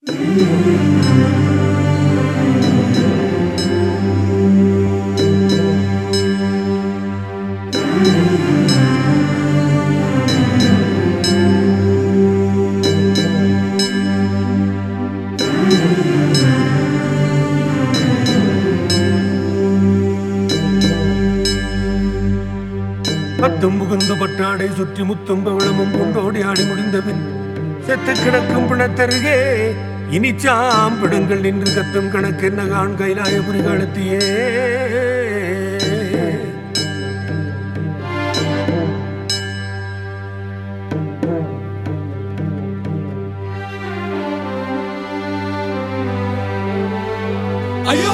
பத்தும் புகுந்த பட்டாடை சுற்றி முத்தும் பவளமும் கொண்டோடி ஆடி முடிந்த பின் செத்து கிடக்கும் பிணத்தருகே இனிச்சாம் பிடுங்கள் நின்று கத்தும் கணக்கென்ன கான் கைலாயபுரி காலத்தியே. ஐயோ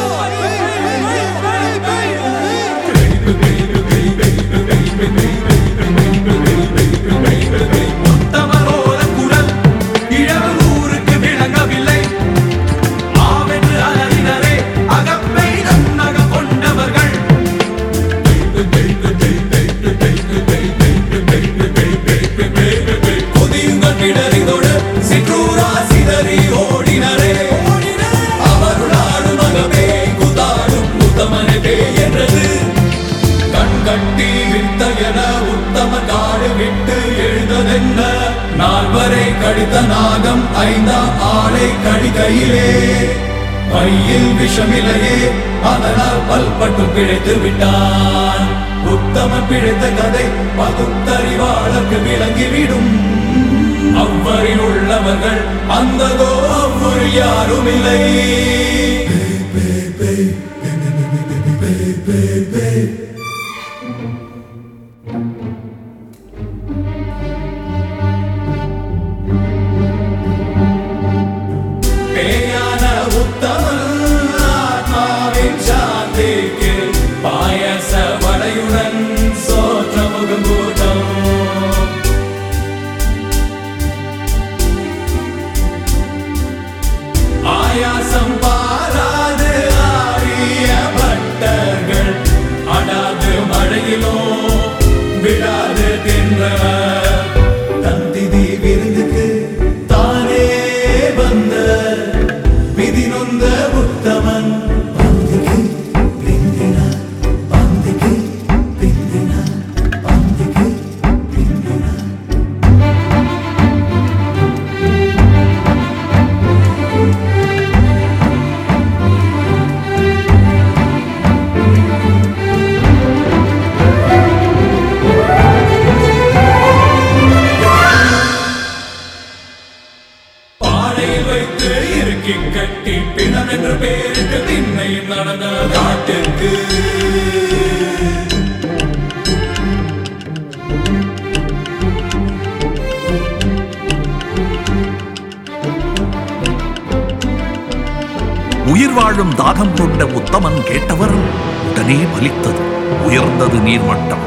உத்தமரோர குரல் இழவு ஊருக்கு விளங்கவில்லை. ஆவென்று அலறினரே அகப்பை நன்னக கொண்டவர்கள். கொதியுங்கள் பிடரிதோடு சிற்றூரா சிதறி ஓடினரே. அவருள் ஆடும் மகமே குதாடும் உத்தமனே பேய் என்றது. கண் கட்டி வித்தையன உத்தம காடு விட்டு எழுந்ததென்ன. நால்வரை கடித்த நாகம் ஐந்தாம் ஆளை கடிகையிலே. பையில் விஷமில்லையே அதனால் பல்பட்டு பிழைத்து விட்டான். உத்தமன் பிழைத்த கதை பகுத்தறிவாளருக்கு விளங்கிவிடும். அவ்வரில் உள்ளவர்கள் அந்ததோ அவ்வொரு யாரும் இல்லை. பேயான உத்தமன் ஆத்மாவின் சாந்திக்கு பாயச வடையுடன் சோற்ற முகங்கூட்டம். ஆயாசம் பாராது ஆரிய பட்டர்கள் அடாது மழையிலோ விடாது தின்றவர். தந்திதி விருந்துக்கு தானே வந்த விதி நொந்த உத்தமன். பந்திக்கு பிந்தினார் பந்திக்கு பிந்தினார் பந்திக்கு பிந்தினார். பாடையில் வைத்து இறுக்கி கட்டி பிணம் என்று பேருக்கு திண்ணையும் நடந்த காட்டுக்கு. உயிர் வாழும் தாகம் கொண்ட உத்தமன் கேட்டவர் உடனே பலித்தது. உயர்ந்தது நீர்மட்டம்.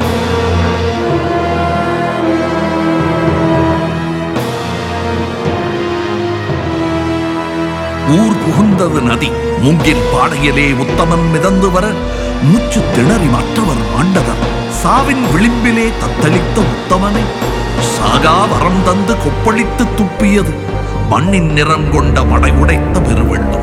ஊர் புகுந்தது நதி. மூங்கில் பாடையிலே உத்தமன் மிதந்து வர மூச்சு திணறி மற்றவர் ஆண்டவர். சாவின் விளிம்பிலே தத்தளித்த உத்தமனை சாகா வரம் தந்து கொப்பளித்து துப்பியது மண்ணின் நிறம் கொண்ட மடை உடைத்த பெருவெள்ளம்.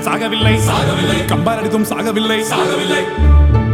சாகவில்லை சாகவில்லை கம்பாரடித்தும் சாகவில்லை சாகவில்லை